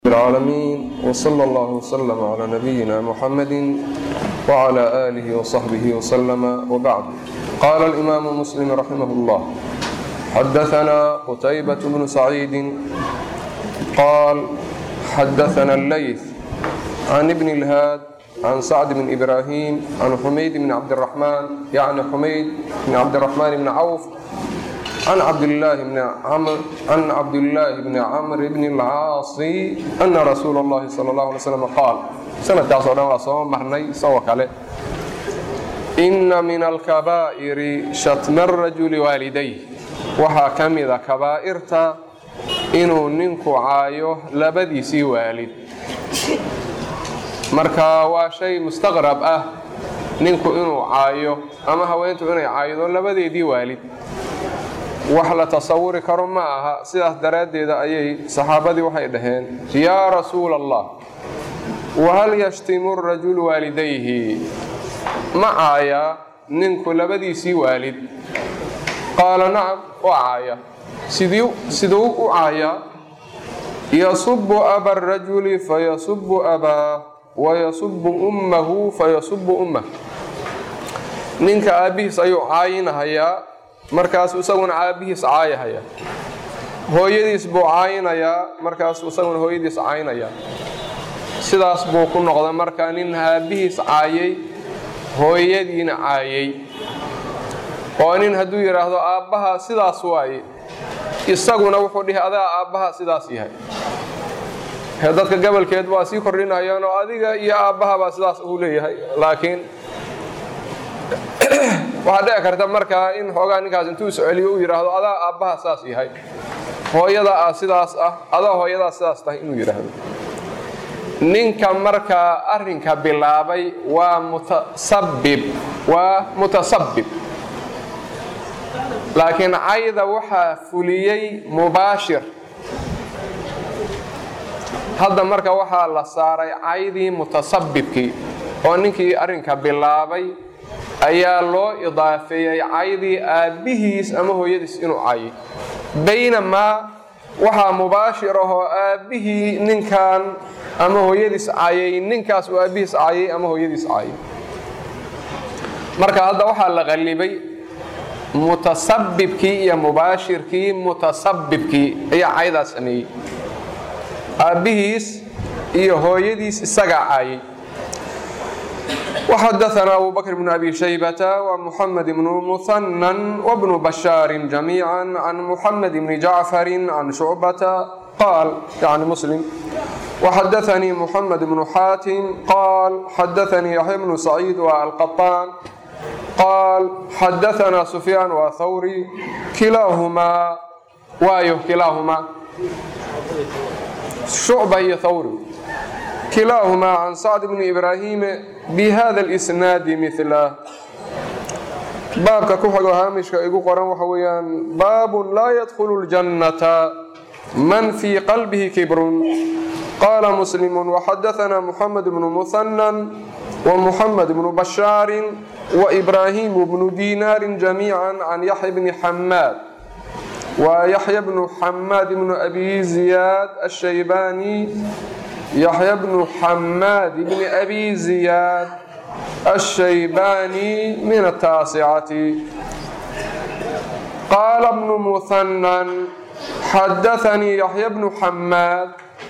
العالمين وصلى الله وسلم على نبينا محمد وعلى آله وصحبه وسلم وبعد. قال الإمام مسلم رحمه الله: حدثنا قتيبة بن سعيد قال حدثنا الليث عن ابن الهاد عن سعد بن إبراهيم عن حميد بن عبد الرحمن يعني حميد بن عبد الرحمن بن عوف عن عبد الله بن عمرو بن العاص أن رسول الله صلى الله عليه وسلم قال سنة سoo marnay soo kale إن من الكبائر شتم الرجل والديه waxaa ka mida kabaa'irta inuu ninku caayo labadiisii waalid. marka waa shay mustaqrab ah ninku inuu caayo ama haweentu inay caaydo labadeedii waalid. wax la tasawuri karo ma aha. sidaas daraaddeeda ayay saxaabadii waxay dhaheen yaa rasuul allah wahal yashtimu rajulu waalidayhi, ma caaya ninku labadiisii waalid? qaala nacam, waa caaya. siduu u caaya? yasubu aba rajuli fayasubu abaa wayasubu ummahu fayasubu ummah. ninka aabbihiis ayuu caayinahayaa, markaasuu isaguna aabbihiis caayahaya. hooyadiis buu caayinayaa, markaasuu isaguna hooyadiis caayinayaa. sidaas buu ku noqda markaa nin aabbihiis caayay hooyadiina caayay. oo nin hadduu yidhaahdo aabbaha sidaas waaye, isaguna wuxuu dhihi adaa aabbaha sidaas yahay. dadka gobolkeed waa sii kordhinayaan oo adiga iyo aabbaha baa sidaas uu leeyahay. laakiin waxaa dhici karta markaa in xoogaa ninkaas intuu isceliyo uu yidhaahdo adaa aabbaha saas yahay, hooyada sidaas ah, adaa hooyadaa sidaas tahay inuu yidhaahdo. ninka markaa arrinka bilaabay waa mutasabib, laakiin cayda waxaa fuliyey mubaashir. hadda marka waxaa la saaray caydii mutasabibkii, oo ninkii arrinka bilaabay ayaa loo idaafeeyey caydii aabbihiis ama hooyadiis inuu caayay. baynamaa waxaa mubaashir ahoo aabbihii ninkan ama hooyadiis caayay, ninkaas uu aabbihiis caayay ama hooyadiis caayay. marka hadda waxaa la qallibay mutasabibkii iyo mubaashirkii. mutasabibkii ayaa caydaas sameeyey, aabbihiis iyo hooyadiis isagaa caayay. وحدثنا أبو بكر بن أبي شيبة ومحمد بن مثنى وابن بشار جميعا عن محمد بن جعفر عن شعبة قال يعني مسلم: وحدثني محمد بن حاتم قال حدثني يحيى بن سعيد والقطان قال حدثنا سفيان وثوري كلاهما كلاهما شعبة هي ثوري كلاهما عن سعد بن إبراهيم بهذا الإسناد مثله. بابك كحق هامش كأيقو قرآن وحويان: باب لا يدخل الجنة من في قلبه كبر. قال مسلم: وحدثنا محمد بن مثنى ومحمد بن بشار وإبراهيم بن دينار جميعا عن يحيى بن حماد ويحيى بن حماد بن أبي زياد الشيباني. يحيى بن حماد بن أبي زياد الشيباني من التاسعة. قال ابن مثنى: حدثني يحيى بن حماد.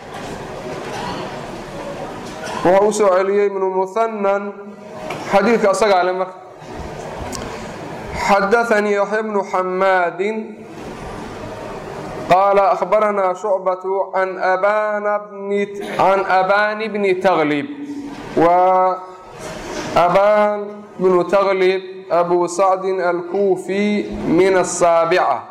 وهو سعلي بن مثنى حديث أصدق على مكة. حدثني يحيى بن حماد قال أخبرنا شعبة عن أبان بن تغلب. وأبان بن تغلب أبو سعد الكوفي من السابعة.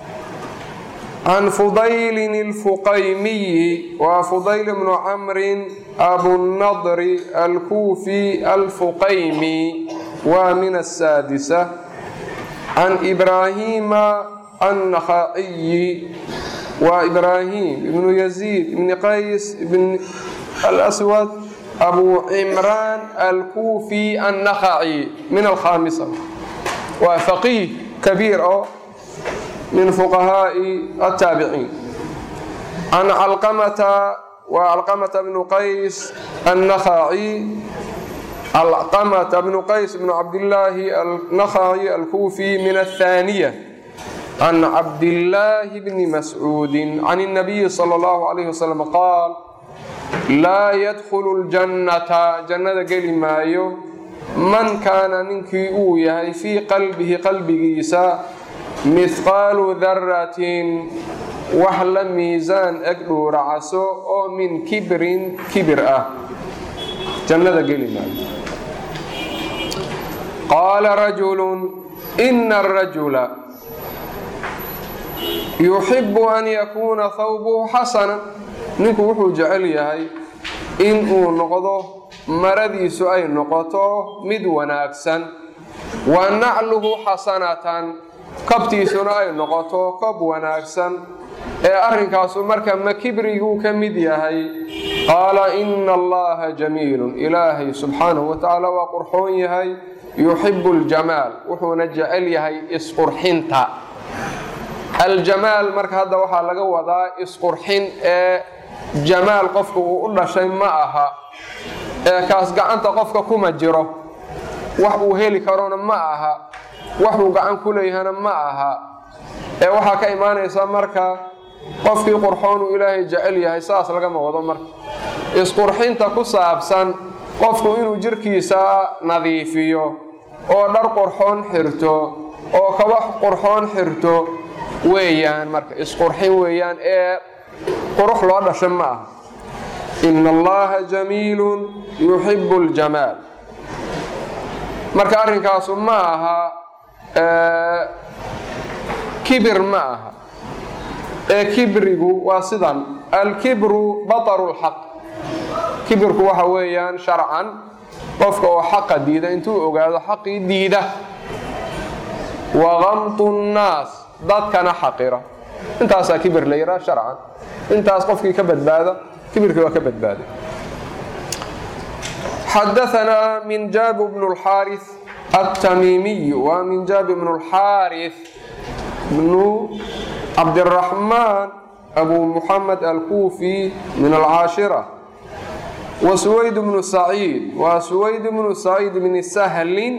عن فضيل الفقيمي وفضيل بن عمرو أبو النضر الكوفي الفقيمي ومن السادسة. عن إبراهيم النخعي وإبراهيم بن يزيد بن قيس بن الأسود أبو عمران الكوفي النخعي من الخامسة، وفقيه كبير من فقهاء التابعين. عن علقمة وعلقمة بن قيس النخعي، علقمة بن قيس بن عبد الله النخعي الكوفي من الثانية عن عبد الله بن مسعود عن النبي صلى الله عليه وسلم قال لا يدخل الجنة جنة قال مايو من كان ننكي أويا في قلبه قلبه مثقال ذرة وحل ميزان أقلو رعسو أو من كبر جنة قال مايو. قال رجل إن الرجل يحب أن يكون ثوبه حسنا نinku wuxuu jecel yahay in uu noqdo maradiisu ay noqoto mid wanaagsan wa nacluhu xasanatan kabtiisuna ay noqoto kab wanaagsan ee arrinkaasu marka ma kibrigu ka mid yahay. qaala inna allaha jamiilun ilaahay subxaanahu wa tacaala waa qurxoon yahay yuxibu aljamaal wuxuuna jecel yahay isqurxinta. aljamaal marka hadda waxaa laga wadaa isqurxin ee jamaal qofka uu u dhashay ma aha ee kaas gacanta qofka kuma jiro, wax uu heli karona ma aha, wax uu gacan ku leeyahana ma aha ee waxaa ka imaanaysa marka qofkii qurxoon uu ilaahay jecel yahay saas lagama wado. marka isqurxinta ku saabsan qofku inuu jirkiisa nadiifiyo oo dhar qurxoon xirto oo kaba qurxoon xirto weeyaan, marka isqurxin weeyaan ee qurux loo dhashay ma aha. ina allaha jamiilun yuxibu aljamaal. marka arrinkaasu ma aha kibir ma aha ee kibrigu waa sidan alkibru bataru lxaq. kibirku waxa weeyaan sharcan qofka oo xaqa diida intuu ogaado xaqii diida, wagamtu nnaas dadkana xaqira, intaasaa kibir la yidhaha sharcan. intaas qofkii ka badbaada kibirkii waa ka badbaaday. xadaثanaa minjaab bnu اlxaariث التamiimiy waa minjaab bnu اlxaariث bnu cabdالraxmaan abu muxamed alkuufi min alcaashira. wa suwayd bnu saciid waa suwayd bnu saciid bni sahlin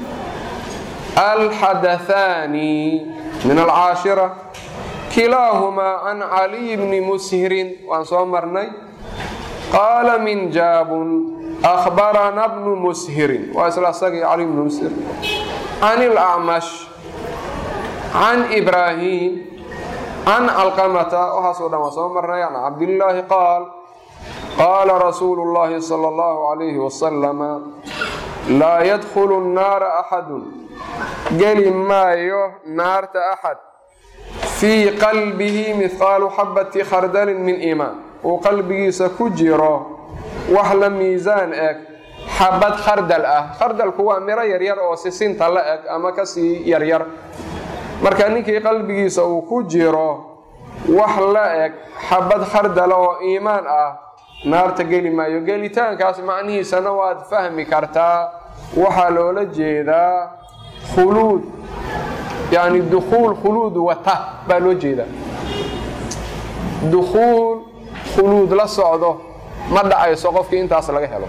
alxadaثaani min alcaashira. kilaahumaa can caliy bni mushirin waan soo marnay. qaala minjaabun akhbarana bnu mushirin waa isla asagii cali bnu mushir can ilacmash can ibraahim can calqamata waxaasoo dhan waa soo marnay can cabdillaahi qaal qaala rasuulu llaahi sala allahu calayhi wasalama laa yadkhulu nnaara axadun geli maayo naarta axad fii qalbihi mihqaalu xabati khardalin min iimaan uu qalbigiisa ku jiro wax la miisaan eg xabad khardal ah. khardalku waa miro yaryar oo sisinta la eg ama kasii yaryar. marka ninkii qalbigiisa uu ku jiro wax la eg xabad khardala oo iimaan ah naarta geli maayo. gelitaankaas macnihiisana waad fahmi kartaa, waxaa loola jeedaa khuluud, yani dukhuul khuluud wata baa loo jeedaa. dukhuul khuluud la socdo ma dhacayso qofkii intaas laga helo,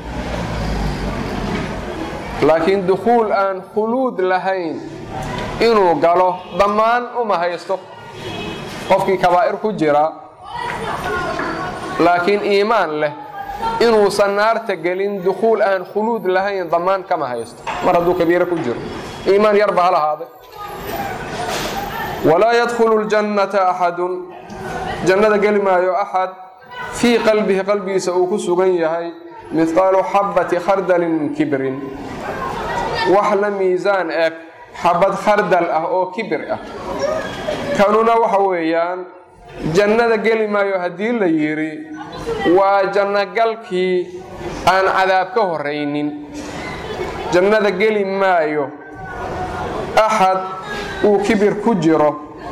laakiin dukhuul aan khuluud lahayn inuu galo dhammaan uma haysto. qofkii kabaa'ir ku jira laakiin iimaan leh inuusan naarta gelin dukhuul aan khuluud lahayn dhammaan kama haysto mar hadduu kabiiro ku jiro, iimaan yarba ha lahaade. walaa yadkhulu ljannata axadun jannada geli maayo axad fii qalbihi qalbigiisa uu ku sugan yahay mihqaalu xabati khardalin min kibrin wax la miisaan eg xabad khardal ah oo kibir ah. kanuna waxa weeyaan jannada geli maayo haddii la yidhi waa jannogalkii aan cadaab ka horaynin. jannada geli maayo axad uu kibir ku jiro,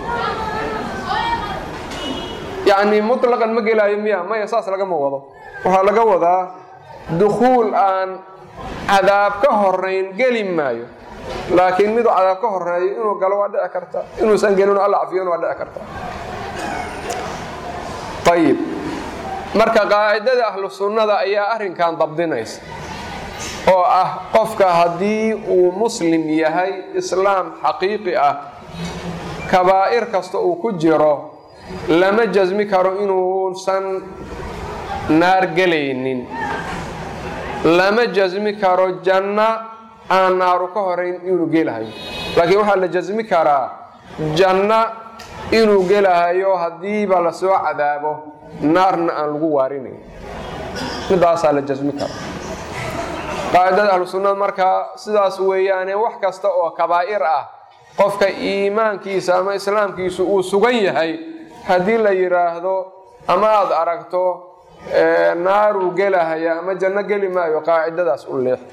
yacni mutlaqan ma gelaayo miya? maya, saas lagama wado. waxaa laga wadaa dukhuul aan cadaab ka horayn geli maayo, laakiin miduu cadaab ka horeeyo inuu galo waa dhici karta, inuusan gelin alla cafiyona waa dhici karta. ayib, marka qaacidada ahlu sunnada ayaa arrinkan dabdinaysa oo ah qofka haddii uu muslim yahay islaam xaqiiqi ah kabaa'ir kasta uu ku jiro lama jasmi karo inuusan naar gelaynin, lama jasmi karo janno aan naaru ka horayn inuu gelahayo, laakiin waxaa la jasmi karaa janno inuu gelahayo haddiiba la soo cadaabo naarna aan lagu waarinayn, midaasaa la jasmi kara. qaacidada ahlu sunnada markaa sidaas weeyaane wax kasta oo kabaa'ir ah qofka iimaankiisa ama islaamkiisu uu sugan yahay haddii la yidhaahdo ama aad aragto naaruu gelahaya ama janno geli maayo qaacidadaas u leex.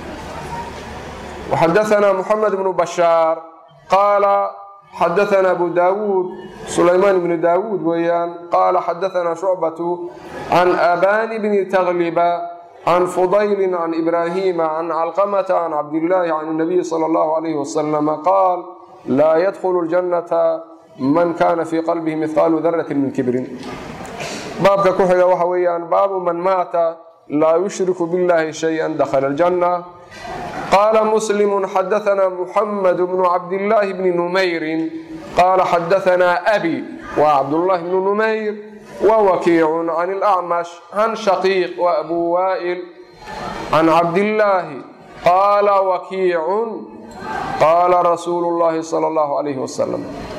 وحدثنا محمد بن بشار قال حدثنا أبو داود سليمان بن داود ويان قال حدثنا شعبة عن أبان بن تغلبة عن فضيل عن إبراهيم عن علقمة عن عبد الله عن النبي صلى الله عليه وسلم قال لا يدخل الجنة من كان في قلبه مثقال ذرة من كبر. بابك كحية وحويان باب من مات لا يشرك بالله شيئا دخل الجنة. قال مسلم حدثنا محمد بن عبد الله بن نمير قال حدثنا أبي وعبد الله بن نمير ووكيع عن الأعمش عن شقيق وأبو وائل عن عبد الله قال وكيع قال رسول الله صلى الله عليه وسلم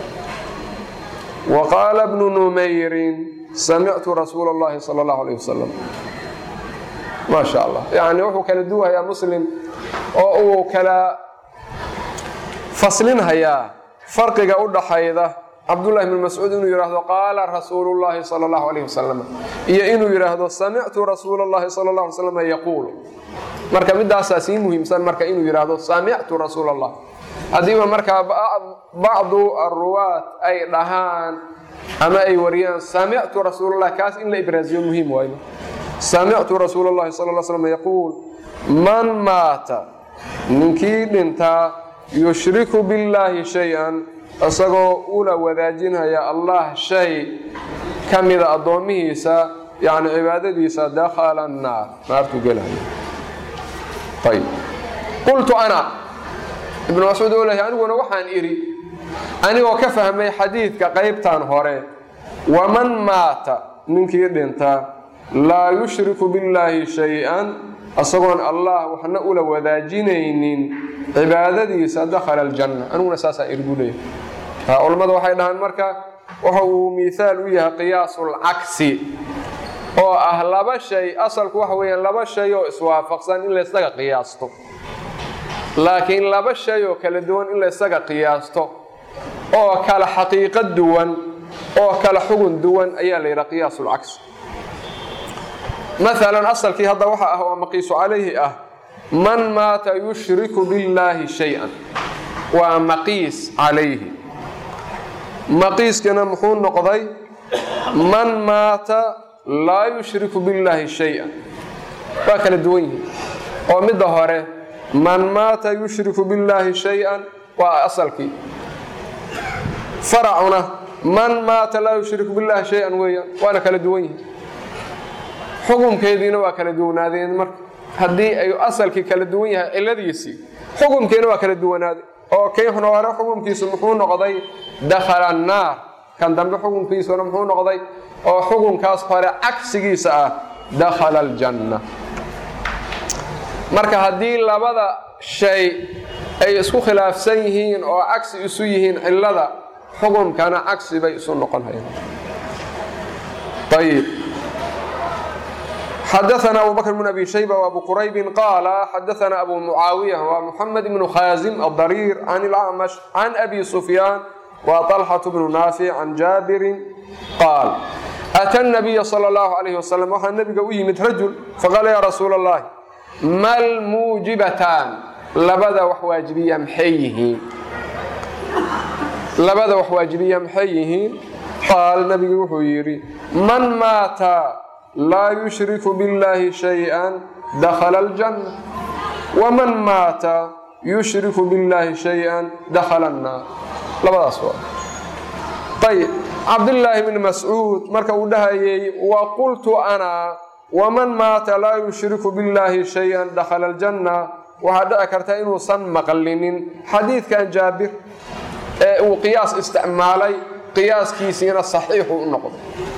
وقال ابن نمير سمعت رسول الله صلى الله عليه وسلم. ما شاء الله يعني وحو كلا دوها يا مسلم oo kala faslinha ya farqiga u dhaxayda Abdullah ibn Mas'ud inuu yiraahdo qaala rasuulullaahi sallallahu alayhi wasallam iyo inuu yiraahdo sami'tu rasuulullaahi sallallahu alayhi wasallam yaqulu, marka midaas si muhiimsan marka inuu yiraahdo sami'tu rasuulullaah adiba marka bacdu arruwaat ay dhahaan ama ay wariyaan sami'tu rasuulullaah kaas in la ibraaziyo muhiim waayo. sami'tu rasuulullaahi sallallahu alayhi wasallam yaqul man maata ninkii dhintaa yushriku billaahi shay-an isagoo ula wadaajinaya allah shay ka mida addoomihiisa yani cibaadadiisa dakhala annaar naartu gelaya. ayb qultu ana ibn mas'uud olahi aniguna waxaan idhi anigoo ka fahmay xadiidka qaybtan hore waman maata ninkii dhintaa laa yushriku billaahi shay-an asagoon allah waxna ula wadaajinaynin cibaadadiisa dakhala aljanna aniguna saasaa irguley. culamada waxay dhahaan marka waxa uu miisaal u yahay qiyaasul cagsi oo ah laba shay asalku waxa weeyaan laba shay oo iswaafaqsan in la isaga qiyaasto, laakiin laba shay oo kala duwan in la isaga qiyaasto oo kala xaqiiqo duwan oo kala xugun duwan ayaa la yidhaha qiyaasul cagsi. مثلا أصل كي هذا وحا هو مقيس عليه من مات يشرك بالله شيئا ومقيس عليه مقيس كان محون نقضي من مات لا يشرك بالله شيئا فاكل الدوين ومن ظهره من مات يشرك بالله شيئا وأصل كي فرعنا من مات لا يشرك بالله شيئا ويا وأنا كل الدوين xukunkeediina waa kala duwanaadeen marka haddii ay asalkii kala duwan yahay ciladiisii xukunkeena waa kala duwanaaday oo kayxuna hore xukunkiisu muxuu noqday dakhala annaar kan dambe xukunkiisuna muxuu noqday oo xukunkaas hore cagsigiisa ah dakhala aljanna. marka haddii labada shay ay isku khilaafsan yihiin oo cagsi isu yihiin cilada xukunkana cagsi bay isu noqon hayaan. طيب حدثنا أبو بكر بن أبي شيبة وأبو قريب قال حدثنا أبو معاوية ومحمد بن خازم الضرير عن الأعمش عن أبي سفيان وطلحة بن نافع عن جابر قال أتى النبي صلى الله عليه وسلم وحى النبي قوي مترجل فقال يا رسول الله ما الموجبتان لبدا وحواجبية محيه لبدا وحواجبية محيه قال النبي وحيري من مات لا يشرك بالله شيئا دخل الجنة ومن مات يشرك بالله شيئا دخل النار. لبدا سؤال. طيب عبد الله بن مسعود مركا ودهايي وقلت أنا ومن مات لا يشرك بالله شيئا دخل الجنة وهذا أكرت إنه صن مقلنين حديث كان جابر وقياس استعمالي قياس كيسين الصحيح النقض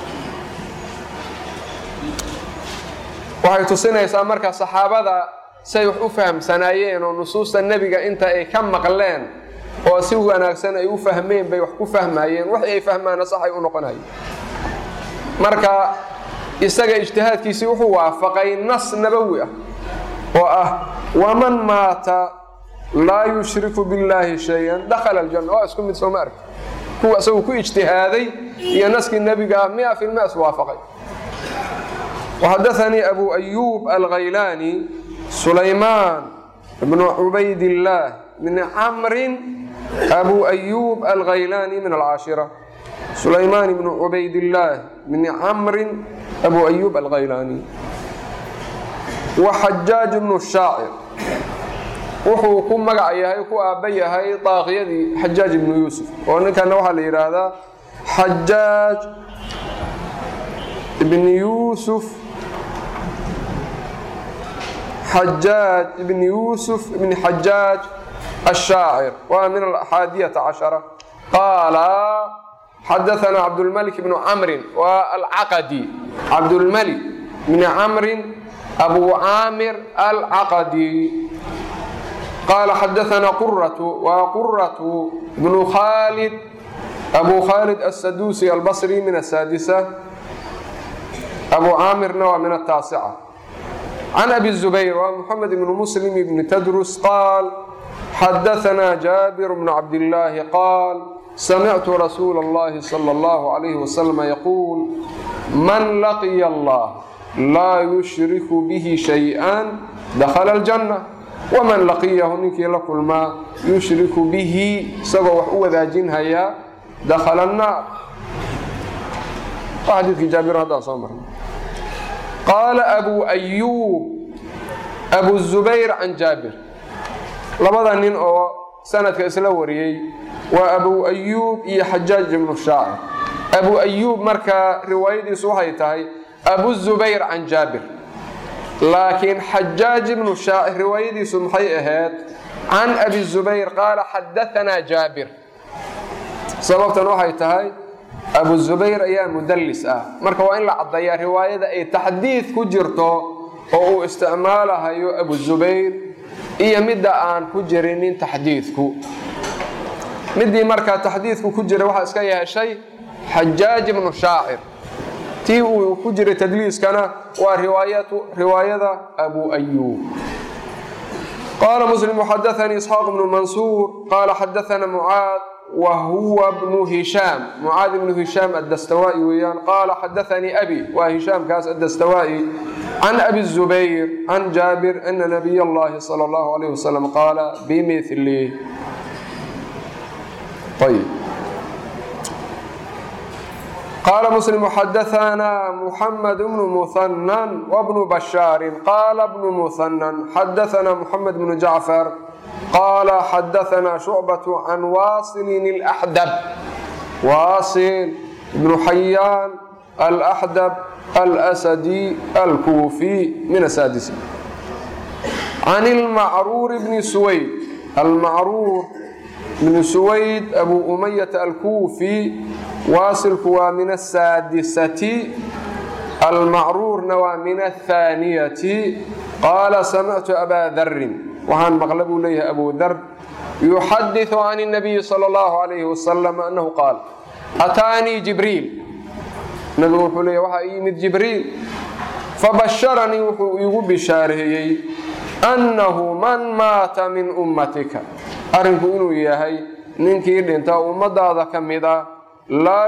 وهي تصينيسا marka saxaabada say wax u fahamsanayeen oo nusuusta nabiga inta ay ka maqleen oo si wanaagsan ay u fahmeen bay wax ku fahmayeen wax ay fahmaan sax ay u noqonayeen marka isaga ijtihaadkiisi wuxuu waafaqay nas nabawi ah oo ah waman maata la yushriku billahi shay'an dakhala aljanna wa isku mid soo mark kuwa soo ku ijtihaaday iyo naski nabiga 100% waafaqay وحدثني أبو أيوب الغيلاني سليمان بن عبيد الله من عمرو أبو أيوب الغيلاني من العاشرة سليمان بن عبيد الله من عمرو أبو أيوب الغيلاني وحجاج بن الشاعر وحكم مقعيها يكو أبيها طاغية حجاج بن يوسف وأن كان نوحى لإرادة حجاج بن يوسف حجاج بن يوسف بن حجاج الشاعر ومن 11 قال حدثنا عبد الملك بن عمرو والعقدي عبد الملك بن عمرو أبو عامر العقدي قال حدثنا قرة وقرة بن خالد أبو خالد السدوسي البصري من 6 أبو عامر نوى من 9 عن أبي الزبير ومحمد بن مسلم بن تدرس قال حدثنا جابر بن عبد الله قال سمعت رسول الله صلى الله عليه وسلم يقول من لقي الله لا يشرك به شيئا دخل الجنة ومن لقيه منك لكل ما يشرك به سوى وذا جنها دخل النار. حديث جابر هذا صامر. قال أبو أيوب أبو الزبير عن جابر لبضا نين أو سنة كإسلوري وأبو أيوب إي حجاج بن الشاعر أبو أيوب مركا رواية صحيحة أبو الزبير عن جابر لكن حجاج بن الشاعر رواية سمحيئة عن أبي الزبير قال حدثنا جابر سببت نوحيتها أبو الزبير أيام مدلس مركا وإن لعضيا رواية أي تحديث كجرته أو استعمالها يو أبو الزبير إيا مدى آن كجرين تحديثكو مدي مركا تحديثكو كجر واحد اسكايها شيء حجاج بن الشاعر تيو كجر تدليس كان ورواية أبو أيوب. قال مسلم حدثني إسحاق بن منصور قال حدثنا معاذ وهو ابن هشام معاذ بن هشام الدستوائي ويان قال حدثني أبي وهشام كاس الدستوائي عن أبي الزبير عن جابر أن نبي الله صلى الله عليه وسلم قال بمثله. طيب قال مسلم حدثنا محمد بن مثنى وابن بشار قال ابن مثنى حدثنا محمد بن جعفر قال حدثنا شعبة عن واصل الأحدب واصل بن حيان الأحدب الأسدي الكوفي من السادس عن المعرور بن سويد المعرور بن سويد أبو أمية الكوفي واصل كوا من 6 المعرور نوى من 2 قال سمعت أبا ذر وعن مغلب ليه أبو ذر يحدث عن النبي صلى الله عليه وسلم أنه قال أتاني جبريل نقول لي وحي من جبريل فبشرني يقول بشاره أنه من مات من أمتك أرنك إنه إياهي ننكير أنت أمد هذا كمدا لا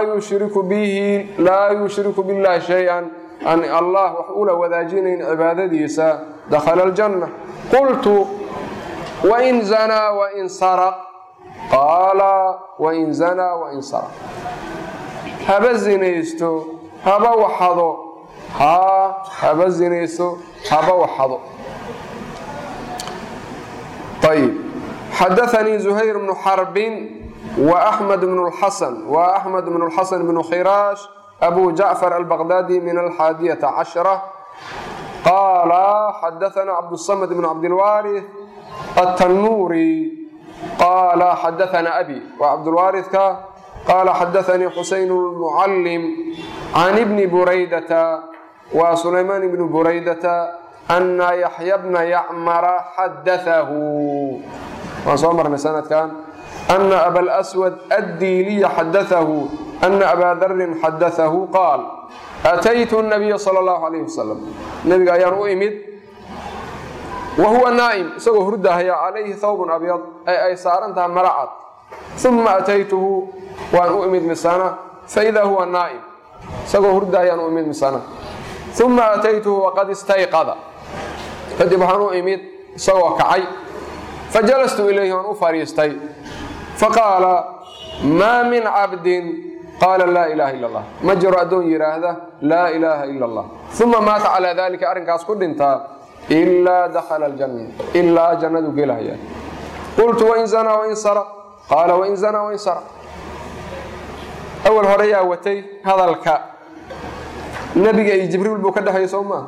يشرك بالله شيئا أن الله وحول وذاجين عبادته دخل الجنة. قلت وإن زنى وإن سرق قال وإن زنى وإن سرق هبا زنيستو هبا وحضو هبا زنيستو هبا وحضو. طيب حدثني زهير بن حرب وأحمد بن الحسن بن خراش أبو جعفر البغدادي من 11 قال حدثنا عبد الصمد بن عبد الوارث التنوري قال حدثنا أبي وعبد الوارث قال حدثني حسين المعلم عن ابن بريدة وسليمان بن بريدة أن يحيى بن يعمر حدثه وصمر سنة كان أن أبا الأسود الديلي حدثه أن أبا ذر حدثه قال أتيت النبي صلى الله عليه وسلم النبي أيان أؤمد وهو نائم سوى هردها عليه ثوب أبيض أي سارنتها مرعت ثم أتيته وأن أؤمد مسانا فإذا هو نائم سوى هردها أيان أؤمد مسانا ثم أتيته وقد استيقظ فدبحان أؤمد سوى كعي فجلست إليه أن أفريستي فقال ما من عبد قال لا إله إلا الله مجرى دون يراهده لا إله إلا الله ثم مات على ذلك أرنكاس كل انت إلا دخل الجنة إلا جنة قلها قلت وإن زنى وإن سرق قال وإن زنى وإن سرق أول هريا وتي هذا الكاء النبي جبريل بكده يسوما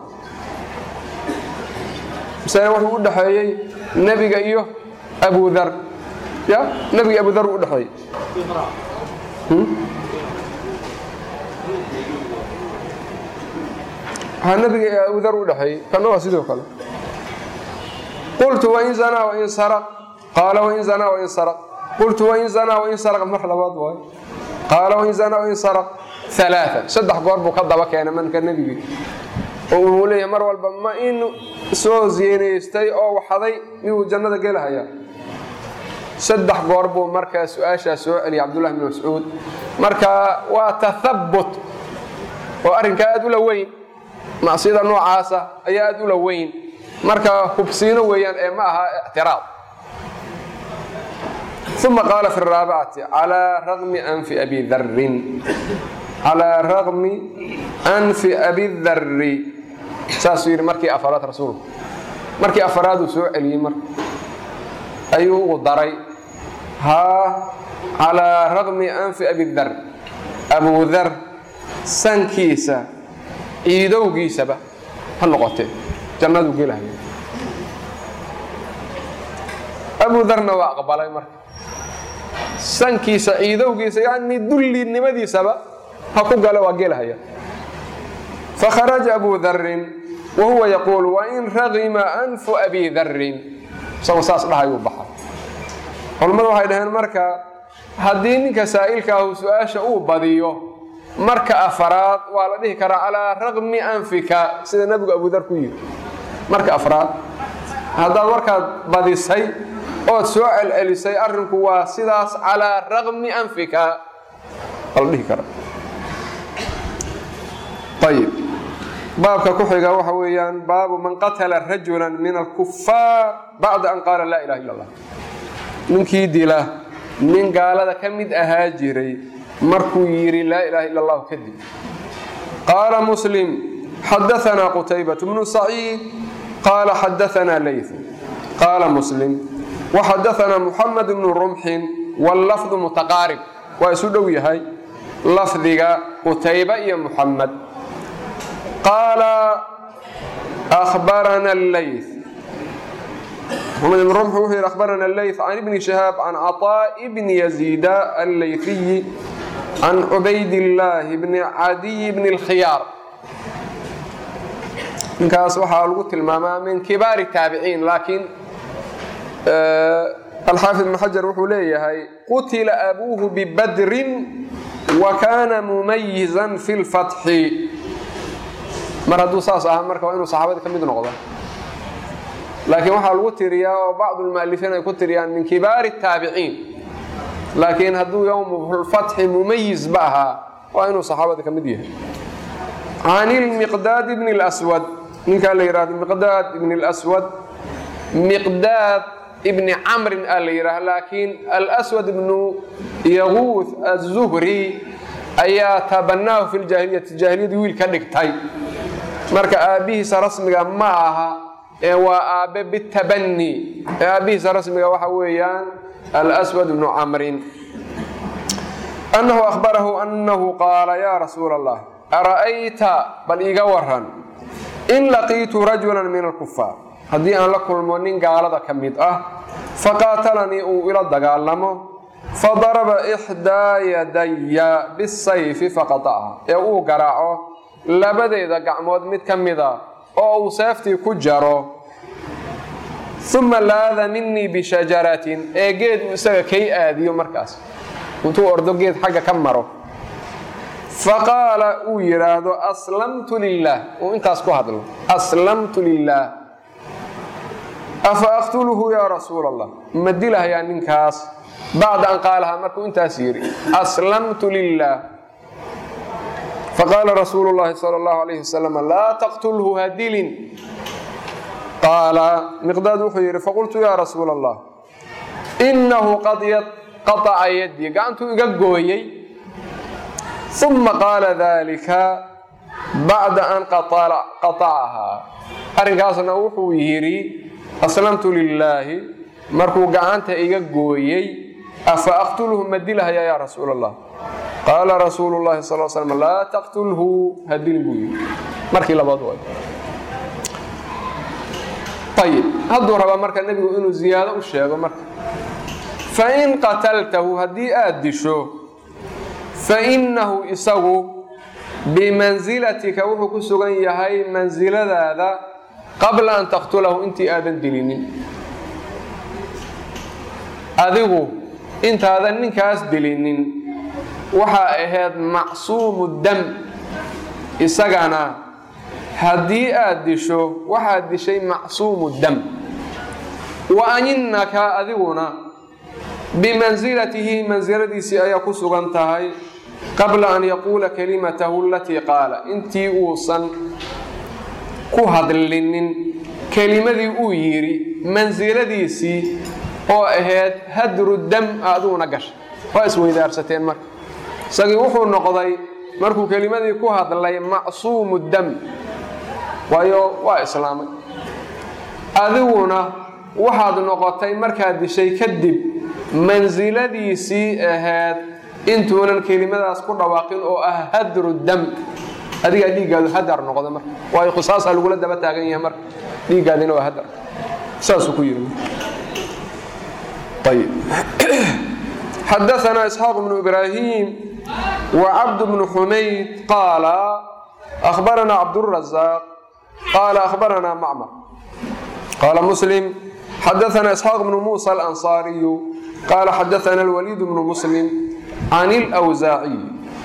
سيروح يقول حي النبي أيوه أبو ذر يا نبي أبو ذر يقول حي النبي أبو ذر يقول حي كان هو سيده قال قلت وإن زنى وإن سرق قال وإن زنى وإن سرق قلت وإن زنى وإن سرق مرحلة واحدة قال وإن زنى وإن سرق 3 صدح قرب وقضى كان من كان نبي وولي مر walba ma in soo ziineystay oo waxaday inuu jannada galayaa saddex goor buu markaa su'aasha soo celi Abdullah ibn Mas'ud marka waa tathabbut oo arinka aad u la weyn maasida noocaasa ayaa aad u la weyn marka hubsiino weeyaan ee ma aha i'tiraad ثم قال في الرابعة على رغم أنف أبي ذر على رغم أنف أبي الذر ساسير مركي أفراد رسول مركي أفراد سوء اليمر أيوه ضري ها على رغم أنف أبي الذر أبو ذر سنكيسة إيدو جيسبة هاللغتين جنة قيلها أبو ذر نوا قبل مر سنكيسة إيدو جيسة يعني دلي النمدي سبة هكو قال وقيلها فخرج أبو ذر وهو يقول وإن رغم أنف أبي ذر سوساس لها يوبحر والمرة هيدهن مركا هدين كسائلك أو سؤاش أو بديو مركا أفراد والذي كرا على رغم أنفك سيدنا نبي أبو ذر كوي مركا أفراد هذا مركا بدي سي أو سؤال اللي سي أرنك وسيداس على رغم أنفك والذي كرا طيب بابك كحيغا waxa weeyaan baabu man qatala rajulan min al-kuffar ba'da an qala la ilaha illa Allah ninkii dila nin gaalada kamid ahaa jiray markuu yiri la ilaha illa Allah kadib qala muslim hadathana qutaybah ibn sa'id qala hadathana layth qala muslim wa hadathana muhammad ibn rumh wal lafdh mutaqarib wa isu dhow yahay lafdiga qutaybah iyo muhammad قال أخبرنا الليث محمد بن رمح أخبرنا الليث عن ابن شهاب عن عطاء بن يزيد الليثي عن عبيد الله بن عدي بن الخيار من كاس وحال قلت الماما من كبار التابعين لكن الحافظ بن حجر وحوليه قتل أبوه ببدر وكان مميزا في الفتح مرادو ساس marka waa inuu saxaabada kamid noqdo laakiin waxa lagu tiriyaa oo baad المؤلفين ay ku tiriyaan min kibaar التابعين laakiin haduu yawm al-fath mumayyiz baha waa inuu saxaabada kamid yahay عن المقداد بن الأسود من كان يراد المقداد بن الأسود مقداد ابن عمرو الليره لكن الأسود بن يغوث الزهري أي تبناه في الجاهلية ويل كدغتay marka aabihiisa rasmiga ma aha ee waa aabe bitabanni aabihiisa rasmiga waxa weeyaan al-aswad ibn amr أنه أخبره أنه قال يا رسول الله أرأيت بل إيقا إن لقيت رجلا من الكفار هدي أن لكل المؤمنين قال هذا كميد فقاتلني إلى الدقالمه فضرب إحدى يدي بالسيف فقطعها يقول قراعه لبدا إذا قعمود متكمدا أو سيفتي كجره ثم لاذ مني بشجرة أجد مسك كي آدي ومركز وتو أردو جيد حاجة كمره فقال ويراد أسلمت لله وإنت أسكو هذا أسلمت لله أفأقتله يا رسول الله مدي لها يا ننكاس بعد أن قالها مركو انت أسيري أسلمت لله فقال رسول الله صلى الله عليه وسلم لا تقتله هديل قال مقداد خير فقلت يا رسول الله إنه قد قطع يدي قعنت إقاقوي ثم قال ذلك بعد أن قطعها أرنكاسنا وحو يهيري أسلمت لله مركو قعنت إقاقوي أفأقتله مدلها يا رسول الله قال رسول الله صلى الله عليه وسلم لا تقتله هدل بوي مركي لبضوي طيب هدو ربا مركا النبي إنه زيادة الشيء مركا فإن قتلته هدي آدشو فإنه إساو بمنزلتك وحكو سغن يهي منزلة هذا قبل أن تقتله انت آدن دلينين أذيغو انت هذا ننكاس دلينين waxaa ahayd macsuumu dam isagana haddii aad disho waxaad dishay macsuumu dam wa aninnaka adiguna bimanzilatihi manziladiisii ayaa ku sugan tahay qabla an yaquula kalimatahu allatii qaala intii uusan ku hadlinin kelimadii uu yidhi manziladiisii oo ahayd hadru dam aaduguna gashay waa isweydaarsateen marka isagii wuxuu noqday markuu kelimadii ku hadlay macsuumu dam waayo waa islaamay adiguna waxaad noqotay markaad dishay kadib manziladiisii ahayd intuunan kelimadaas ku dhawaaqin oo ah hadru dam adiga dhiigaadu hadar noqdo marka waayo qisaas lagula daba taagan yahay marka dhiigaadina waa hadar saasuu ku yiri طيب حدثنا إسحاق بن إبراهيم وعبد بن حميد قال أخبرنا عبد الرزاق قال أخبرنا معمر قال مسلم حدثنا إسحاق بن موسى الأنصاري قال حدثنا الوليد بن مسلم عن الأوزاعي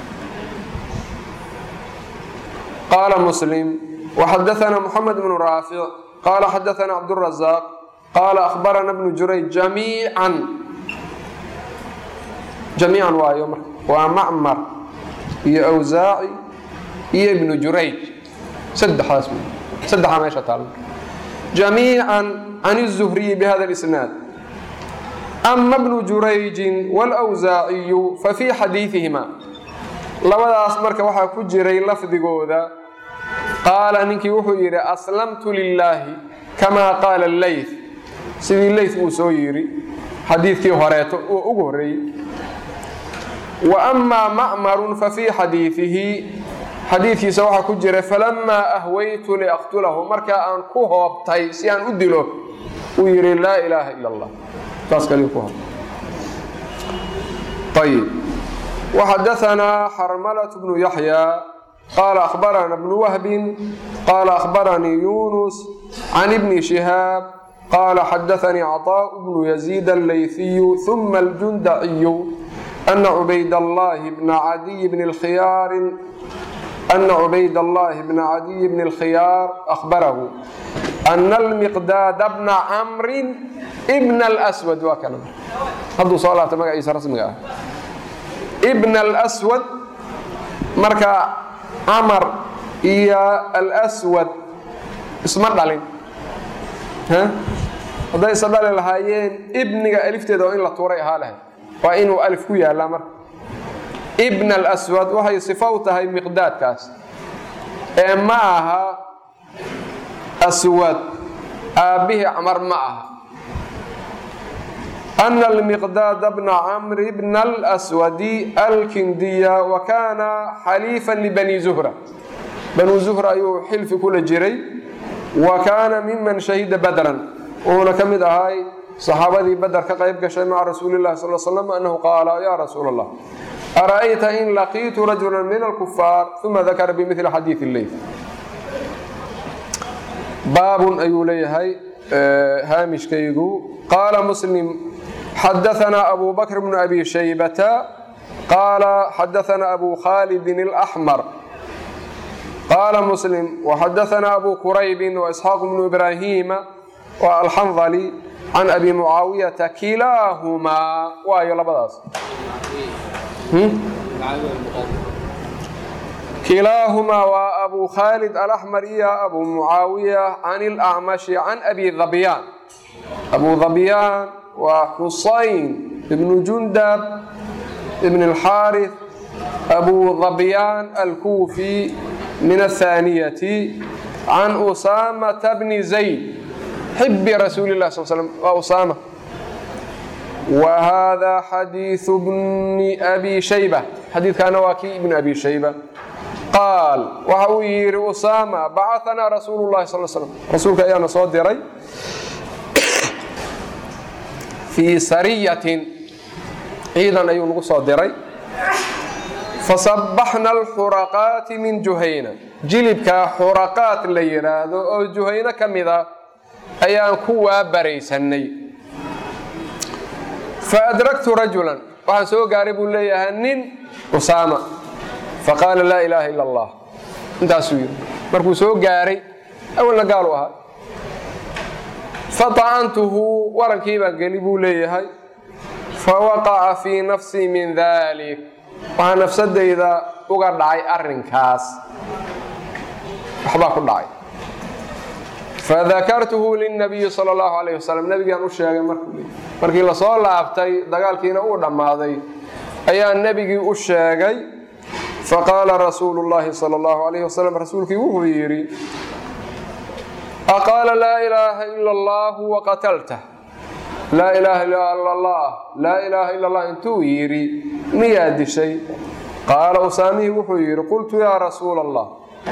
قال مسلم وحدثنا محمد بن رافع قال حدثنا عبد الرزاق قال أخبرنا ابن جريج جميعا ويوم ومعمر هي أوزاعي هي ابن جريج سدح ما يشتغل جميعا عن الزهري بهذا الإسناد أما ابن جريج والأوزاعي ففي حديثهما لما أصبرك وحا كجري لفظ قوذا قال ننكي وحيري أسلمت لله كما قال الليث سيدي الليث وسويري حديث كي هريته وأقري وأما معمر ففي حديثه سوحا كجري فلما أهويت لأقتله مركا أن كوهب تايسيان أدله ويري لا إله إلا الله تاسكالي كوهب طيب وحدثنا حرملة بن يحيى قال أخبرنا ابن وهب قال أخبرني يونس عن ابن شهاب قال حدثني عطاء بن يزيد الليثي ثم الجندعي أن عبيد الله بن عدي بن الخيار أخبره أن المقداد بن عمرو ابن الأسود وكلام هذا صلاة ما عيسى رسمها ابن الأسود مركا عمر يا الأسود اسم الدلين ها هذا يصدق للهايين ابنك ألف تدعو إن لا توري هاله وإنه ألف كويا لامر ابن الأسود وهي صفاتها مقداد كاس معها أسود أبيه عمر معها أن المقداد بن عمرو بن الأسود الكندي وكان حليفا لبني زهرة بنو زهرة أيو حلف كل جري وكان ممن شهد بدرا وهنا كمد هاي صحابة بدر كقيب كشي مع رسول الله صلى الله عليه وسلم أنه قال يا رسول الله أرأيت إن لقيت رجلا من الكفار ثم ذكر بمثل حديث الليل. باب أيولي هاي هامش كيدو. قال مسلم حدثنا أبو بكر بن أبي شيبة قال حدثنا أبو خالد الأحمر قال مسلم وحدثنا أبو كريب وإسحاق بن إبراهيم والحنظلي عن أبي معاوية كلاهما وأيولا بداس كلاهما وأبو خالد الأحمر يا أبو معاوية عن الأعمش عن أبي ظبيان. أبو ظبيان وحسين بن جندب بن الحارث أبو ظبيان الكوفي من الثانية عن أسامة بن زيد حب رسول الله صلى الله عليه وسلم وأسامة. وهذا حديث ابن أبي شيبة حديث كان واكي ابن أبي شيبة قال وحوير أسامة بعثنا رسول الله صلى الله عليه وسلم رسولك أيانا صدري في سرية إذن أيون صدري فصبحنا الحرقات من جهينة جلبك حرقات الليلة أو جهينة كمذا أيان كوا بريسني فأدركت رجلا وحسو قارب لي هنين أسامة فقال لا إله إلا الله انت أسوير مركو سو قاري أولا قالوا هاي فطعنته وركيبا قلبوا لي هاي فوقع في نفسي من ذلك وأنا نفسد إذا أقرد عي أرنكاس أحباك الدعي فذكرته للنبي صلى الله عليه وسلم نبي قال أشياء markii la soo laabtay dagaalkiina uu dhamaaday ayaa nabigi u sheegay faqala rasuulullaahi sallallahu alayhi wasallam rasuulkii wuxuu yiri aqala la ilaha illa allah wa qatalta la ilaha illa allah la ilaha illa allah intuu yiri miyaa dishay qala usaami wuxuu yiri qultu ya rasuulallah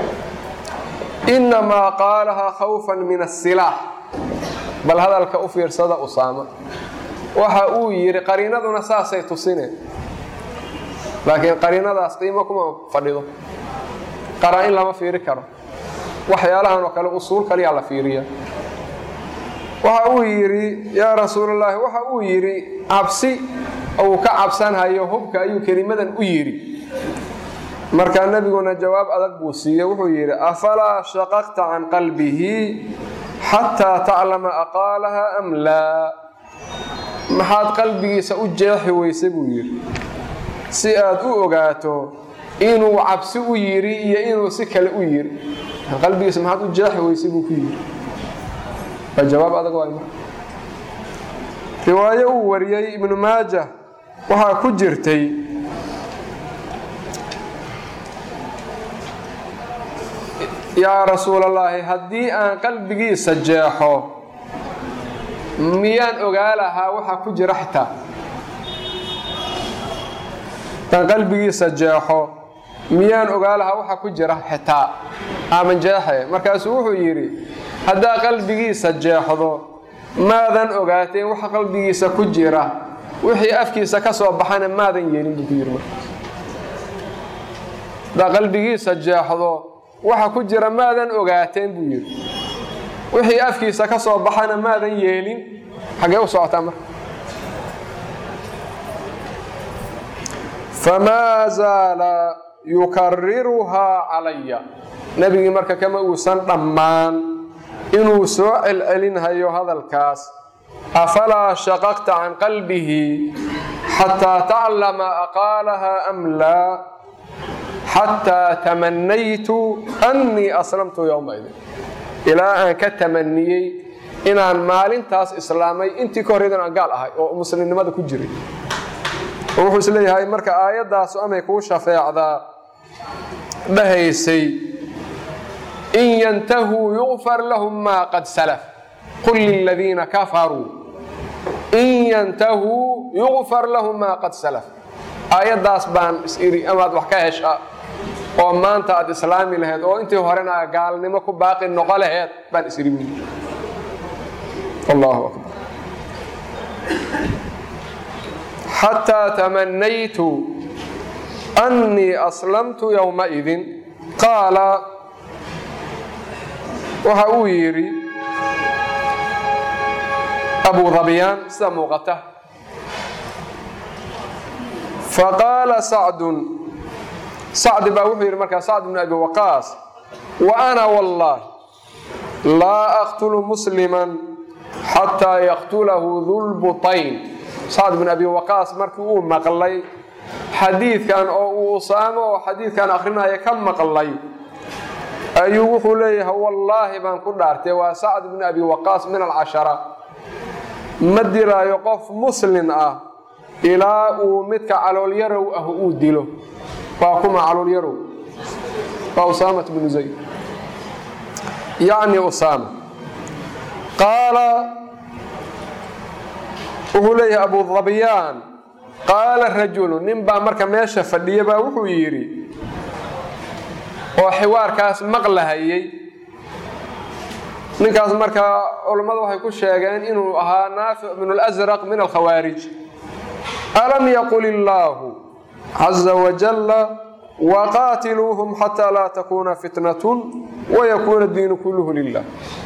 inma qalaha khawfan min as-silah bal hadalka u fiirsada usaama waxa uu yiri qariinaduna saasay tusineen laakiin qariinadaas qiimo kuma fadhido qaraan lama fiiri karo waxyaalahan oo kale usul kaliya la fiiriya waxa uu yiri ya rasuulullaahi waxa uu yiri absi oo ka cabsanayo hubka ayuu kalimadan u yiri marka nabiguna jawaab adag buu siiyay wuxuu yiri afala shaqaqta an qalbihi hatta ta'lama aqalaha am la maxaad qalbigiisa u jeexi weysay buu yiri si aad u ogaato inuu cabsi u yiri iyo inuu si kale u yiri qalbigiisa maxaad u jeexi weysay buu ku yiri jawaab adag waa riwaayo uu wariyay ibn maajah waxa ku jirtay ya rasuulallah hadii aan qalbigiisa jeexo miyaan ogaalaha waxa ku jira xitaa tan qalbigiisa jeexo miyaan ogaalaha waxa ku jira xitaa ama jeexay markaas wuxuu yiri hadaa qalbigiisa jeexdo maadan ogaateen waxa qalbigiisa ku jira wixii afkiisa ka soo baxana maadan yeelin buu yiri da qalbigiisa jeexdo waxa ku jira maadan ogaateen buu yiri wixii afkiisa ka soo baxana maadan yeelin xagee u socotaa mar fama zala yukarriruha alayya nabigi marka kama uusan dhammaan inuu soo celcelinhayo hadalkaas afala shaqaqta an qalbihi hatta ta'lama aqalaha am la hatta tamannaytu anni aslamtu yawmaidin ila an katamanniyay inaan maalintaas islaamay intii ka horeedan aan gaal ahay oo muslimnimada ku jiray wuxuu isleeyahay marka aayadaas amay ku shafeecda dhahaysay in yantahu yughfar lahum ma qad salaf qul lil ladina kafaru in yantahuu yughfar lahum maa qad salaf. aayaddaas baan is-iri amaad wax ka heshaa oo maanta aad islaami lahayd oo intii horena gaalnimo ku baaqi noqo lahayd baan is-iri wiil. allahu akbar. xataa tamanaytu annii aslamtu yowmaidin. qaala waxa uu yidhi abu dhabyaan sida muuqata faqaala sacdun sacdi baa wuxuu yidhi markaa sacd bn abi waqaas wa ana wallahi laa aqtulu musliman xataa yaqtulahu dulbutayn. sacd bn abi waqaas markii uu maqlay xadiidkan oo uu usaamo oo xadiidkan akrinaya ka maqlay ayuu wuxuu leeyahay wallaahi baan ku dhaartay waa sacd bn abi waqaas min alcashara ma diraayo qof muslin ah ilaa uu midka caloolyarow ah uu dilo. waa kuma caloolyarow? waa usaamat bnu zayd yacni usaama. qaala wuxuu leeyahay abu dhabyaan qaala rajulu nin baa marka meesha fadhiya baa wuxuu yidhi oo xiwaarkaas maqlahayay. ninkaas markaa culammadu waxay ku sheegeen inuu ahaa naafic bnu اlasraq min alkhawaarij. alam yaqul illaahu caza wajalla waqaatiluuhum xataa laa takuuna fitnatun wayakuuna diinu kulluhu lilah.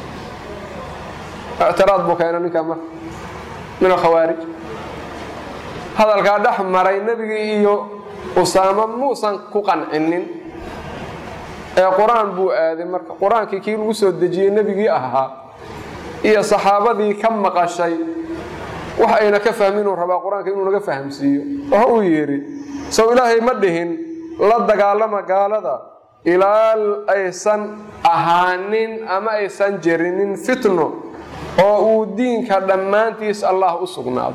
ictiraad buu keena ninkaa marka min alkhawaarij. hadalkaa dhex maray nebigii iyo usaamo muusan ku qancinin ee qur-aan buu aaday. marka qur-aankii kii lagu soo dejiyey nebigii ahaa iyo saxaabadii ka maqashay wax ayna ka fahminuu rabaa qur-aanka inuu naga fahamsiiyo. waxa uu yidhi sow ilaahay ma dhihin la dagaalama gaalada ilaa aysan ahaanin ama aysan jirinin fitno oo uu diinka dhammaantiis allah u sugnaado.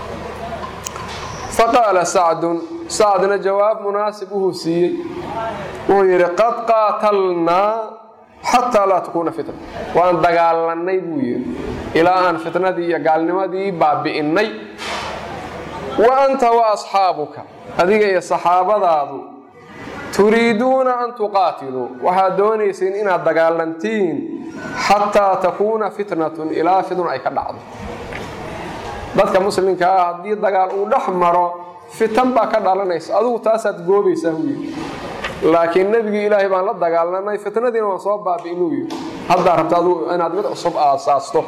faqaala sacdun sacdna jawaab munaasib uhuu siiyey. wuxuu yidhi qad qaatalnaa xataa laa takuuna fitna. waan dagaalanay buu yidhi ilaa aan fitnadii iyo gaalnimadii baabi'innay. wa anta wa asxaabuka adiga iyo saxaabadaadu turiiduuna an tuqaatiluu waxaad doonayseen inaad dagaalantiin xataa takuuna fitnatun ilaa fitna ay ka dhacdo. dadka muslimka ah haddii dagaal uu dhex maro fitan baa ka dhalanaysa adigu taasaad goobaysaa buu yidhi. laakiin nebigii ilaahay baan la dagaalanay fitnadiina waan soo baabi'inuu yidhi. haddaa rabta adigu inaad mid cusub aasaasto.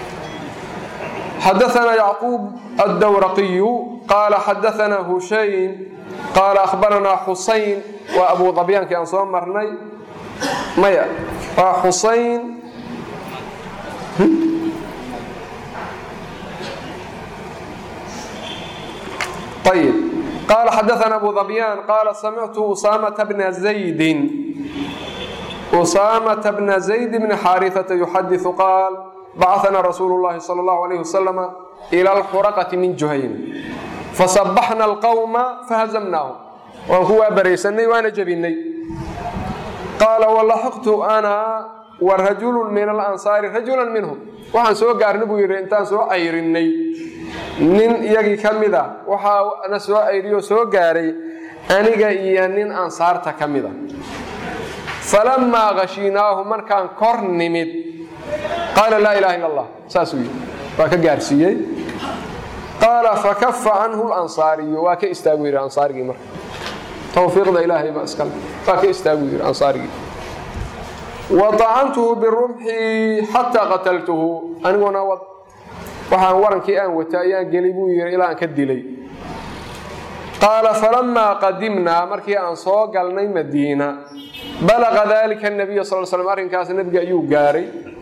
xadaثna yacquub addawraqiyu qaala xadaثna hushaym qaala akhbaranaa xusayn waa abu dhabyaankii aan soo marnay maya waa xusayn طيب قال حدثنا أبو ظبيان قال سمعت أسامة بن زيد بن حارثة يحدث قال بعثنا رسول الله صلى الله عليه وسلم إلى الحرقة من جهين فصبحنا القوم فهزمناهم وهو بريسني وأنا جبيني قال ولحقت أنا ورجل من الأنصار رجلا منهم وحن سوى قارنبو يرينتان سوى أيرني nin iyagii ka mida waxaa na soo ayriyo soo gaaray aniga iyo nin ansaarta ka mida. falamaa gashiinaahu markaan kor nimid qaala laa ilaha illa allah saasuu yidhi waa ka gaarsiiyey. qaala fakafa canhu lansaariyu waa ka istaagu yidhi ansaarigii marka tawfiiqda ilaahay baa iskale waa ka istaagu yidhi ansaarigii. wadacantuhu birumxi xataa qataltuhu aniguna waxaan warankii aan wata ayaan gelay buu yidhi ilaa aan ka dilay. qaala falamaa qadimnaa markii aan soo galnay madiina balaqa dalika nabiya sal slam arrinkaas nebiga ayuu gaaray.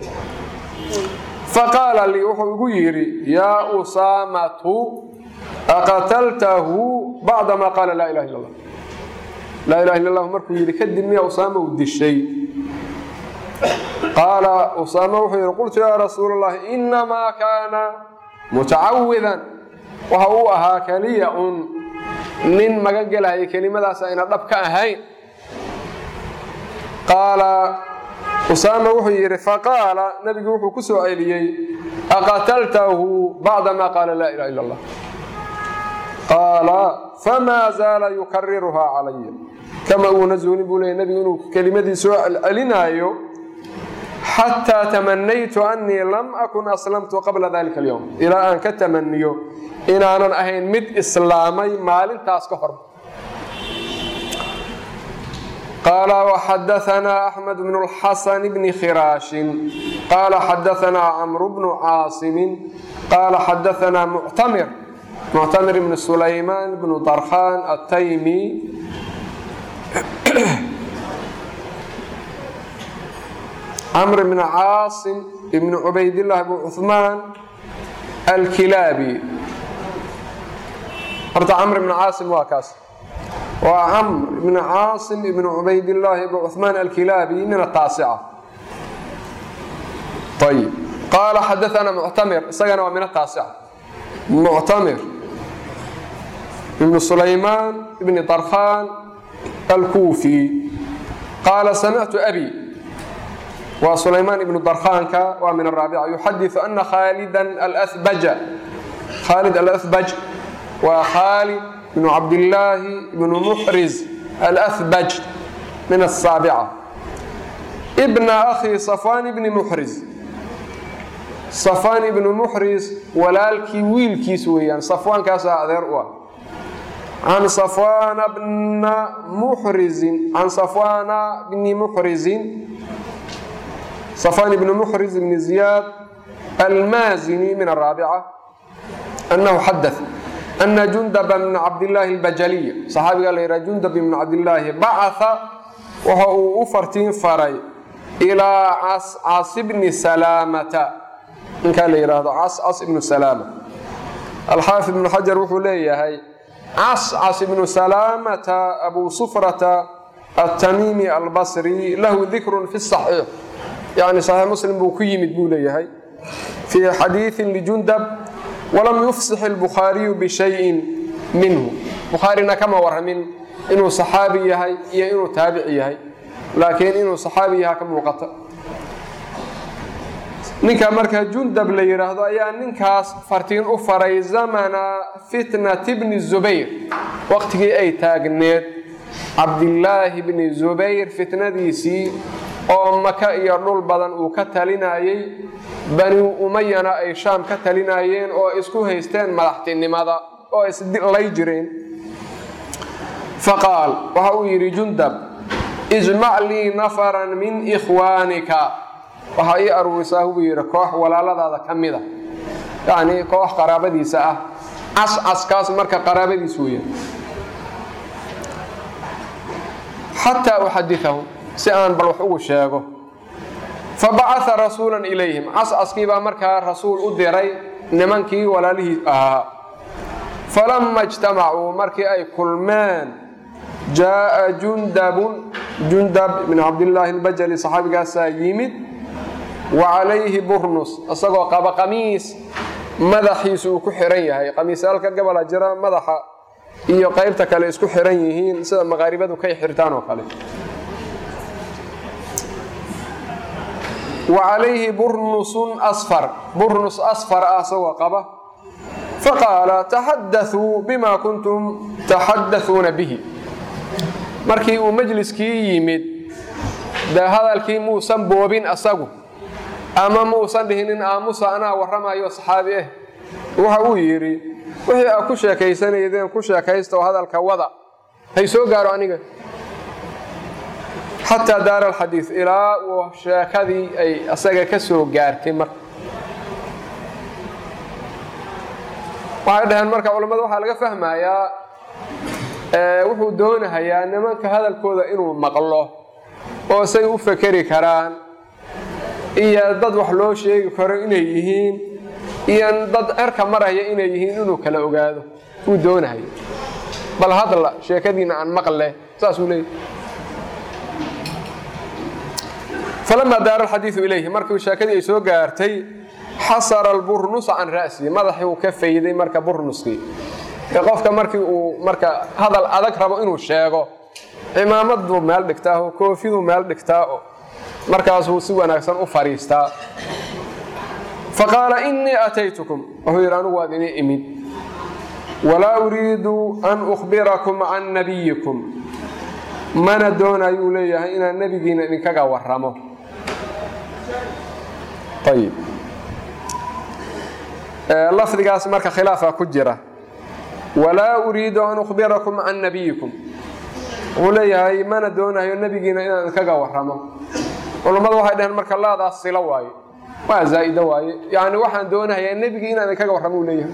faqaala lii wuxuu igu yidhi yaa usaamatu aqataltahu bacdamaa qaala laa ilaha illa allah. laa ilaha illa allah markuu yidhi kadib miyaa usaama u dishay? qaala usaama wuxuu yidhi qultu yaa rasuula allahi inamaa kaana mutacawidan waxa uu ahaa keliya un nin magan gelahaya kelimadaas ayna dhab ka ahayn. qaala usaama wuxuu yidhi faqaala nabigu wuxuu ku soo celiyey أقتلته بعدما قال لا إله إلا الله؟ قال فما زال يكررها علي كما أنزوني بولي النبي كلمة سؤال ألينايو حتى تمنيت أني لم أكن أسلمت قبل ذلك اليوم إلى أن كتمنيو إن أنا أهين مد إسلامي مال تاسكهر. قال وحدثنا أحمد بن الحسن بن خراش قال حدثنا عمرو بن عاصم قال حدثنا معتمر بن سليمان بن طرخان التيمي عمرو بن عاصم بن عبيد الله بن عثمان الكلابي. أرد عمرو بن عاصم واكاس وعمرو بن عاصم بن عبيد الله بن عثمان الكلابي من التاسعة. طيب قال حدثنا معتمر سجن ومن التاسعة معتمر بن سليمان بن طرخان الكوفي قال سمعت أبي وسليمان بن طرخان ومن الرابعة يحدث أن خالد الأثبج وخالد بن عبد الله بن محرز الأثبج من السابعة ابن أخي صفوان بن محرز. صفوان بن محرز ولالكي ويلكي سويا صفوان كاسا أذروا عن صفوان بن محرز صفوان بن محرز بن زياد المازني من الرابعة أنه حدث أن جندب بن عبد الله البجلي صحابي قال لي جندب بن عبد الله بعث وهو أفرتين فري إلى عاص بن سلامة إن كان لي هذا عاص بن سلامة. الحافظ بن حجر وحليه هاي عاص بن سلامة أبو صفرة التميمي البصري له ذكر في الصحيح يعني صحيح مسلم بوكي مدبوليه هاي في حديث لجندب ولم يفصح البخاري بشيء منه. بخارينا كما ورمين إنه صحابي هاي يا إنه تابعي هاي لكن إنه صحابي هاي كم وقت نينكا مركا جندب ليرهدو أيا نينكاس فرتين أفري زمن فتنة ابن الزبير وقت أي تاغنيت عبد الله بن الزبير فتنة ديسي oo maka iyo dhul badan uu ka talinayay bani umayyana ay shaam ka talinayeen oo isku haysteen madaxtinimada oo isdilay jireen. faqaal waxa uu yiri jundab ijma' li nafaran min ikhwanika waxa ay arwisaa uu yiri koox walaaladaada kamida yani koox qaraabadiisa ah askaas marka qaraabadiisu weeyaan hatta uhaddithahu سأن بالوحوق الشاقه فبعث رسولا إليهم أسكيبا مركا رسول أدري نمانكي ولا له فلما اجتمعوا مركي أي كلمان جاء جندب من عبد الله البجلي صحابي قاسا يمد وعليه برنس أصدقوا قاب قميس مدحيس كحريه قميس ألك قبل أجرى مدحا إيو قيبتك لإسكو حريهين سيدا مغاربة كي حرتانو قليل وعليه برنس أصفر أسوى قبه فقال تحدثوا بما كنتم تحدثون به مركي ومجلس كي يمد ده هذا الكي موسى بوبين أساقو أما موسى لهن آموسى أنا ورما أيها صحابيه وهو يري وهي أكوشا كيسان يدين كوشا كيستو هذا الكوضع هيسو قارو عنيقا حتى دار الحديث إلى وشاكذي أي أساقا كسو قارتي مر وهذا المركب علماء وحا لغا فهمها يا وحو دونها يا نمانك هذا الكوضع إنو مقلوه وسيء فكري كران إيا ضد وحلو شيء كران إنه يهين إيا ضد أركا مرة إنه يهين إنو كلا أقاده هو دونها بل هذا الله شاكذينا عن مقله ساسو ليه فلما دار الحديث إليه مركب شاكذي يسوى قارتي حصر البرنس عن رأسي ماذا وكفي يدي مركب برنسكي يقفك مركب هذا الأذكر إنه الشاقه إمامته مال دكتاه كوفيه مال دكتاه مركزه سوى ناكسن أفريستا فقال إني أتيتكم وهو يران وادني إمد ولا أريد أن أخبركم عن نبيكم من دون يوليه إن النبي إنك ورمه. طيب لفظ قاس مركه خلافة كجرة ولا أريد أن أخبركم عن نبيكم وليه من دون النبي إنك ورمه ولما واحد هن مركه الله ذا الصلواي ما زائد واي يعني واحد دونه النبي إنك ورمه وليه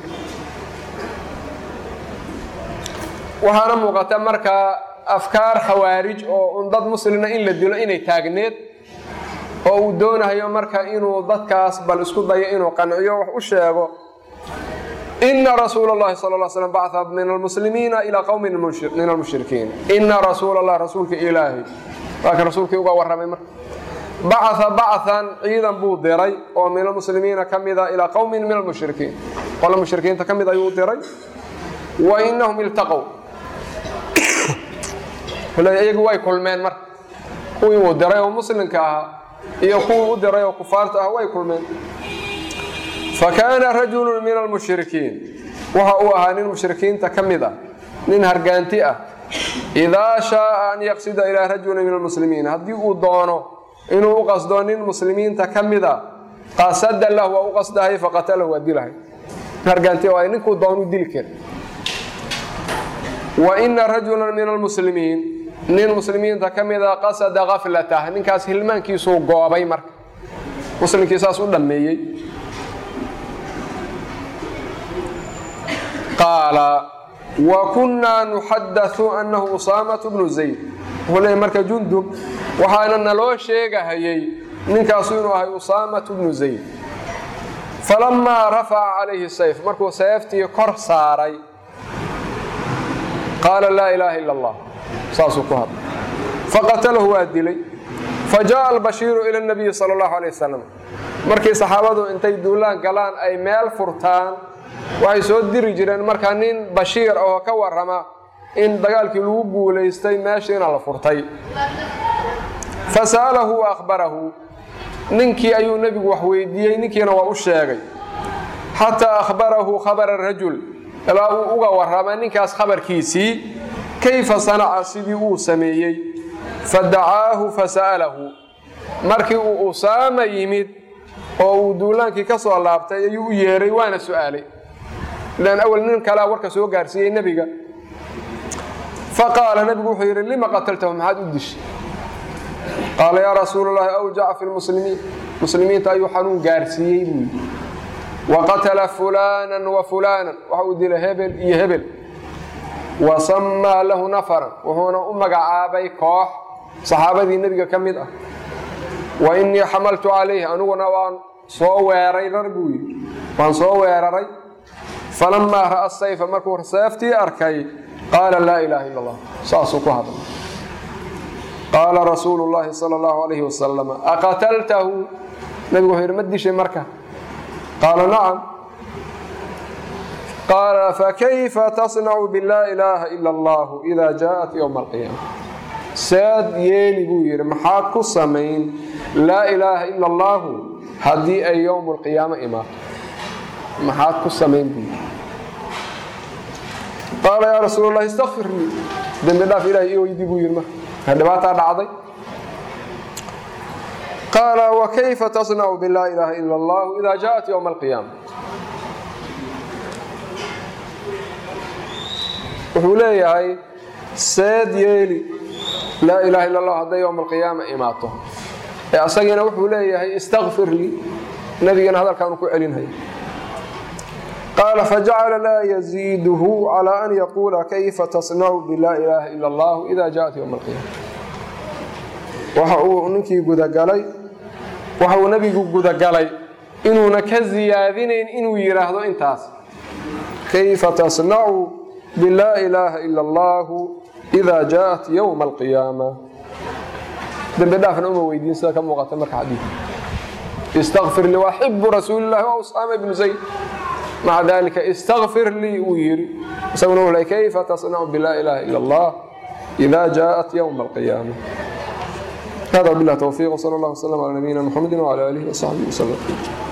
وهذا موقت مركه أفكار خوارج أو ضد مسلمين إن لدلو إني تاجنيد أو دونه يوم مركه إنه ضد كاس بل اسكت ضيق إنه قنعيه وشيء إن رسول الله صلى الله عليه وسلم بعث من المسلمين إلى قوم من المشركين إن رسول الله رسولك إلهي لكن رسولك يبقى ورمي بعثا عيدا بودري ومن المسلمين كمذا إلى قوم من المشركين قال المشركين تكمذا يودري وإنهم التقوا ولا يجوا كل من مر هو يودري ومسلم كها يقول ودري وكفارته هو كل من فكان رجل من المشركين وهو أهل المشركين تكمذا من هرجانتئة إذا شاء أن يقصد إلى رجل من المسلمين هدي أدانه إنه قصدان المسلمين تكمذا قصد الله وقصده فقتله ودله هرجانتئة وإنك أدانه دلك وإن رجلا من المسلمين من المسلمين تكمذا قصد غفلته نكاس هلمان كيسو قوابي مرك مسلم كيساس ودميي قال وكنا نحدث أنه أسامة بن زيد ولا مرك جندب وحانا لو شيغا هيي نكاسو أسامة بن زيد فلما رفع عليه السيف مركو سيفتي كر ساري قال لا إله إلا الله ساسكوها فقتله وادلي فجاء البشير إلى النبي صلى الله عليه وسلم مركي صحابته انتي دولان قالان أي ميل فرتان waxay soo diri jireen marka nin bashiir oo ka warama in dagaalkii lagu guuleystay meeshina la furtay fasalahu wa akhbarahu ninkii ayuu nabigu wax weydiiyay ninkiina waa u sheegay hatta akhbarahu khabar ar-rajul ila uu uga warama ninkaas khabarkiisii kayfa sana'a sidii uu sameeyay fada'ahu fasalahu markii uu Usaama yimid oo uu duulaankii ka soo laabtay ayuu yeeray waana su'aalay لأن أول من كلا ورك سوى قارسية النبي فقال النبي خير لما قتلتهم هذا الدش قال يا رسول الله أوجع في المسلمين تأيو حنون قارسية وقتل فلانا وفلانا وعود إلى هبل يهبل وسمى له نفرا وهنا أمك عابي كوح صحابة النبي كمدة وإني حملت عليه أنو نوان صويري رجوي وان صويري فلما رأى السيف مركور سيفتي أركي قال لا إله إلا الله ساسوك هذا قال رسول الله صلى الله عليه وسلم أقتلته نبي غير مدش مركه قال نعم قال فكيف تصنع باللا إله إلا الله إذا جاءت يوم القيامة ساد يلي بوير محاك السمين لا إله إلا الله هدي أي يوم القيامة إمام محاك السمين بوير قال يا رسول الله استغفر لي دم الله في إلهي ويدي بوير ما هذا ما تعالى عضي قال وكيف تصنع باللا إله إلا الله إذا جاءت يوم القيامة وحولي هاي سيد يلي لا إله إلا الله هذا يوم القيامة إماته أصينا وحولي هاي استغفر لي نبينا هذا كانوا كعلين هاي قال فجعل لا يزيده على أن يقول كيف تصنع باللا إله إلا الله إذا جاءت يوم القيامة وحو نكي قد قالي وحو نبي قد قالي إنه نكزيادين إنه يراهدو انتاس كيف تصنع باللا إله إلا الله إذا جاءت يوم القيامة دم في أمه ويدين ساكا مغتمك حديث استغفر لي وحب رسول الله وأسامة بن زيد مع ذلك استغفر لي ويري سأقول لك كيف تصنع باللا إله إلا الله إذا جاءت يوم القيامة. هذا بالله توفيق وصلى الله وسلم على نبينا محمد وعلى آله وصحبه وسلم.